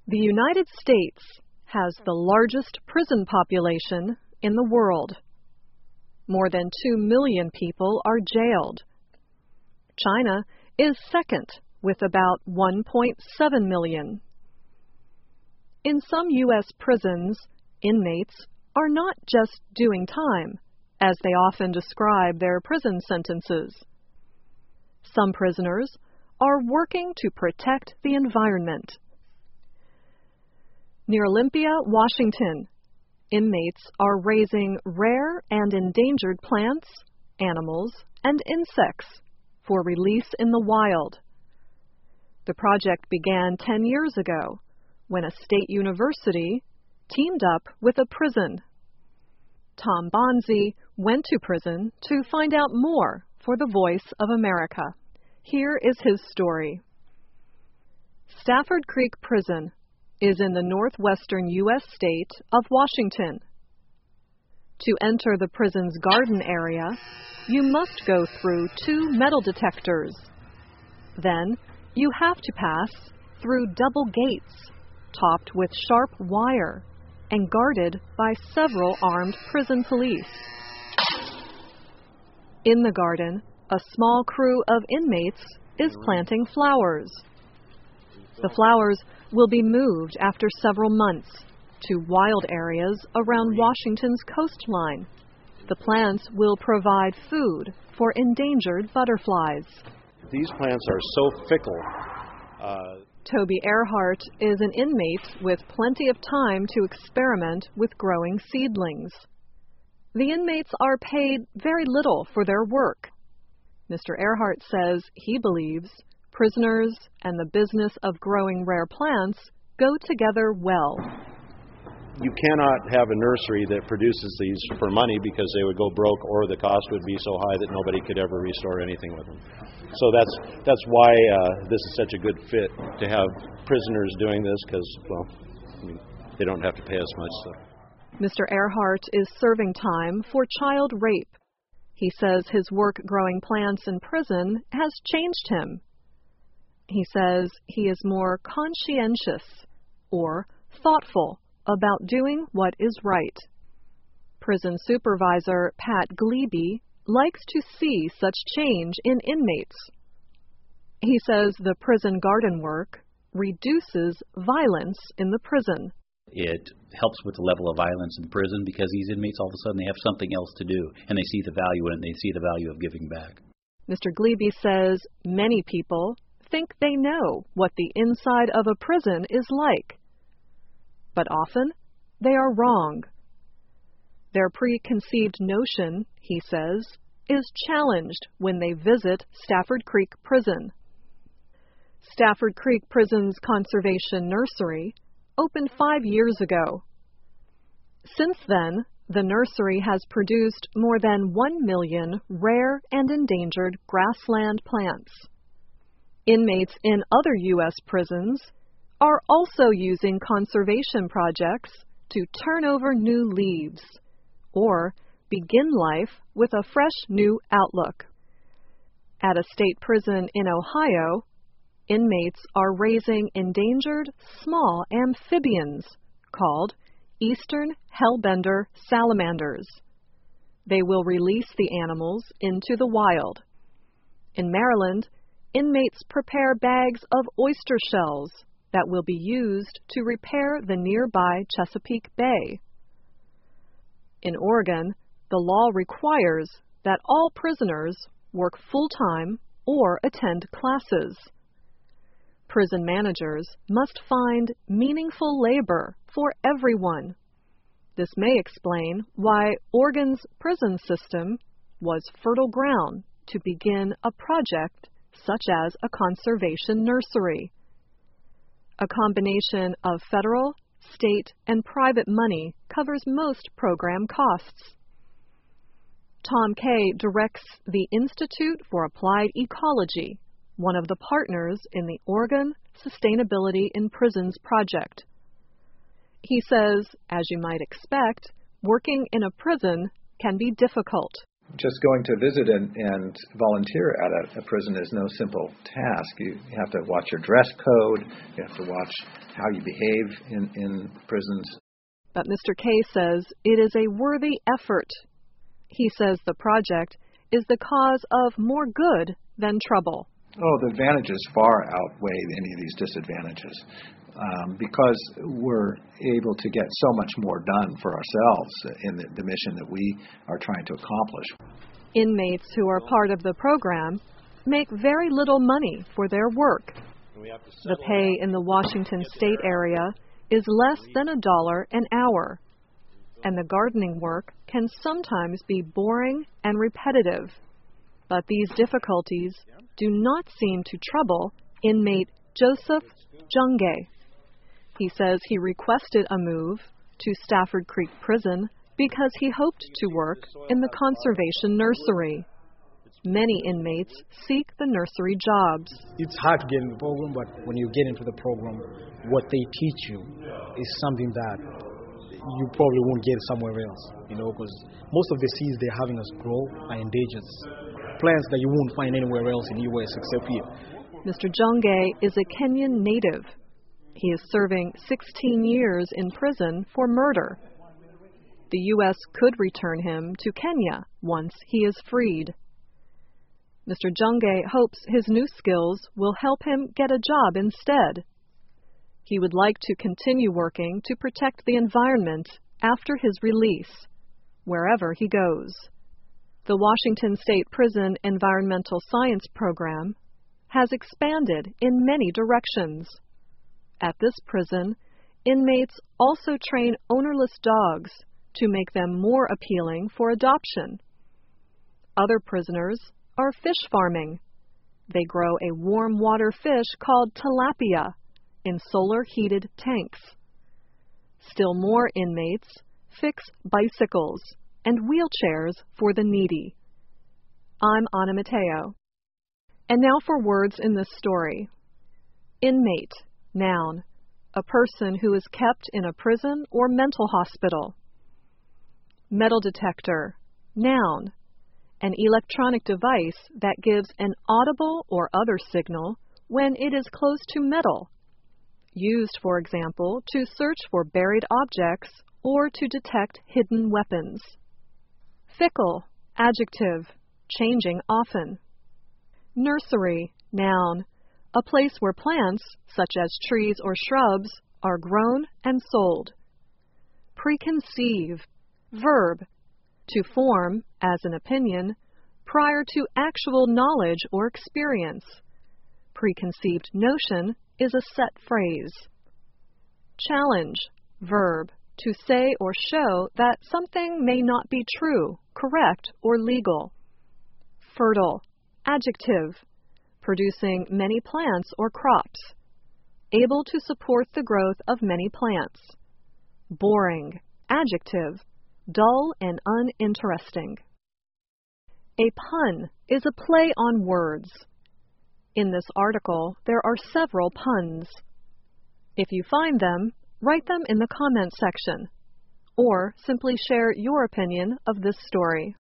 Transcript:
The United States has the largest prison population in the world. More than 2 million people are jailed. China is second with about 1.7 million. In some U.S. prisons, inmates are not just doing time, as they often describe their prison sentences. Some prisoners are working to protect the environment. Near Olympia, Washington, inmates are raising rare and endangered plants, animals, and insects for release in the wild. The project began 10 years ago when a state university teamed up with a prison. Tom Bonzi went to prison to find out more for the Voice of America. Here is his story. Stafford Creek Prison is in the northwestern U.S. state of Washington. To enter the prison's garden area, you must go through 2 metal detectors. Then, you have to pass through double gates, topped with sharp wire, and guarded by several armed prison police. In the garden, a small crew of inmates is planting flowers. The flowers will be moved after several months to wild areas around Washington's coastline. The plants will provide food for endangered butterflies. These plants are so fickle. Toby Earhart is an inmate with plenty of time to experiment with growing seedlings. The inmates are paid very little for their work. Mr. Earhart says he believes prisoners and the business of growing rare plants go together well. You cannot have a nursery that produces these for money because they would go broke or the cost would be so high that nobody could ever restore anything with them. So that's why this is such a good fit to have prisoners doing this because, well, I mean, they don't have to pay us much. So. Mr. Earhart is serving time for child rape. He says his work growing plants in prison has changed him. He says he is more conscientious or thoughtful about doing what is right. Prison supervisor Pat Glebe likes to see such change in inmates. He says the prison garden work reduces violence in the prison. It helps with the level of violence in prison because these inmates all of a sudden they have something else to do and they see the value in it and they see the value of giving back. Mr. Glebe says many people think they know what the inside of a prison is like. But often, they are wrong. Their preconceived notion, he says, is challenged when they visit Stafford Creek Prison. Stafford Creek Prison's Conservation Nursery opened 5 years ago. Since then, the nursery has produced more than 1 million rare and endangered grassland plants. Inmates in other U.S. prisons are also using conservation projects to turn over new leaves or begin life with a fresh new outlook. At a state prison in Ohio, inmates are raising endangered small amphibians called eastern hellbender salamanders. They will release the animals into the wild. In Maryland, inmates prepare bags of oyster shells that will be used to repair the nearby Chesapeake Bay. In Oregon, the law requires that all prisoners work full-time or attend classes. Prison managers must find meaningful labor for everyone. This may explain why Oregon's prison system was fertile ground to begin a project such as a conservation nursery. A combination of federal, state, and private money covers most program costs. Tom Kay directs the Institute for Applied Ecology, one of the partners in the Oregon Sustainability in Prisons project. He says, as you might expect, working in a prison can be difficult. Just going to visit and volunteer at a prison is no simple task. You have to watch your dress code. You have to watch how you behave in prisons. But Mr. K says it is a worthy effort. He says the project is the cause of more good than trouble. Oh, the advantages far outweigh any of these disadvantages because we're able to get so much more done for ourselves in the mission that we are trying to accomplish. Inmates who are part of the program make very little money for their work. The pay in the Washington State area is less than $1 an hour, and the gardening work can sometimes be boring and repetitive. But these difficulties do not seem to trouble inmate Joseph Junge. He says he requested a move to Stafford Creek Prison because he hoped to work in the conservation nursery. Many inmates seek the nursery jobs. It's hard to get in the program, but when you get into the program, what they teach you is something that you probably won't get somewhere else, because most of the seeds they're having us grow are endangered plants that you won't find anywhere else in the U.S. except here. Mr. Junge is a Kenyan native. He is serving 16 years in prison for murder. The U.S. could return him to Kenya once he is freed. Mr. Junge hopes his new skills will help him get a job instead. He would like to continue working to protect the environment after his release, wherever he goes. The Washington State Prison Environmental Science Program has expanded in many directions. At this prison, inmates also train ownerless dogs to make them more appealing for adoption. Other prisoners are fish farming. They grow a warm water fish called tilapia in solar-heated tanks. Still more inmates fix bicycles and wheelchairs for the needy. I'm Ana Mateo. And now for words in this story. Inmate, noun, a person who is kept in a prison or mental hospital. Metal detector, noun, an electronic device that gives an audible or other signal when it is close to metal, used, for example, to search for buried objects or to detect hidden weapons. Fickle, adjective, changing often. Nursery, noun, a place where plants, such as trees or shrubs, are grown and sold. Preconceive, verb, to form, as an opinion, prior to actual knowledge or experience. Preconceived notion is a set phrase. Challenge, verb, to say or show that something may not be true, correct, or legal. Fertile, adjective, producing many plants or crops, able to support the growth of many plants. Boring, adjective, dull and uninteresting. A pun is a play on words. In this article, there are several puns. If you find them, write them in the comment section, or simply share your opinion of this story.